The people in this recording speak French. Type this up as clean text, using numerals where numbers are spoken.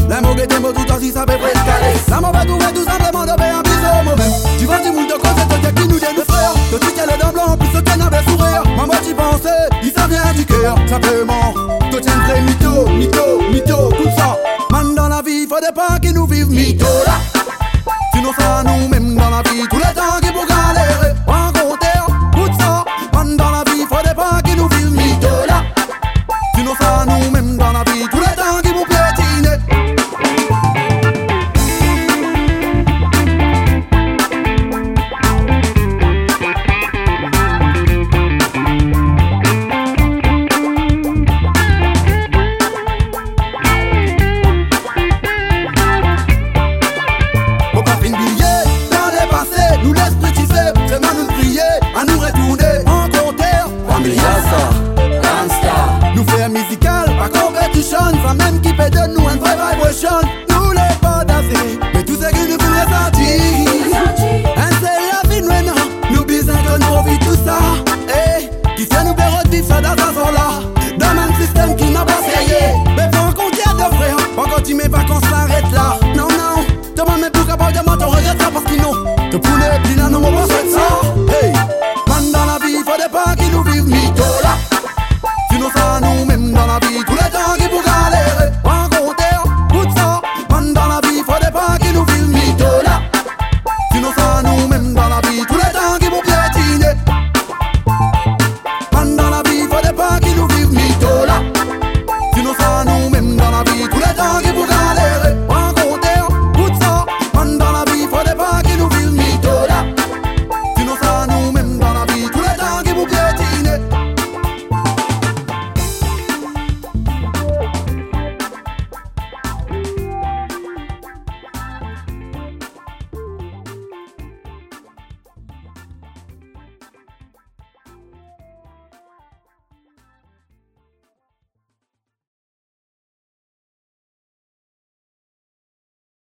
Les mots qui t'aiment tout aussi ça peut escaler. Ça m'a pas trouvé tout simplement de faire un bisou mauvais. Tu vois du monde de cause et toi qui nous vient de frère. De tu qu'elle est d'un blanc puis ce qu'elle avait sourire. Maman t'y pensais, dis ça vient du cœur. Simplement, toi t'es un vrai mytho, mytho, mytho, tout ça. Man dans la vie, faut des pas qui nous vivent mytho là. Sinon ça nous même dans la vie, tous les temps qui pour galérer. En compteur, tout ça. Man dans la vie, faut des pas qui nous vivent mytho là. Sinon ça nous même dans la vie, tous les temps qui pour piétiner. Ça même qui peut de nous une vraie vibration. Nous les pas d'affaires, mais tout ce qui nous fait ressentir. C'est la vie maintenant, nous besoin que nous vit tout ça. Eh, qui fait nous faire revivre ça dans sa zone là. Dans un système qui n'a pas essayé. Mais faut qu'on tienne de frère, faut qu'on t'y met pas qu'on s'arrête là. Non, non, demande même pour capable de moi, t'en regrette ça parce qu'ils n'ont. Te poulet, puis là, nous, on va se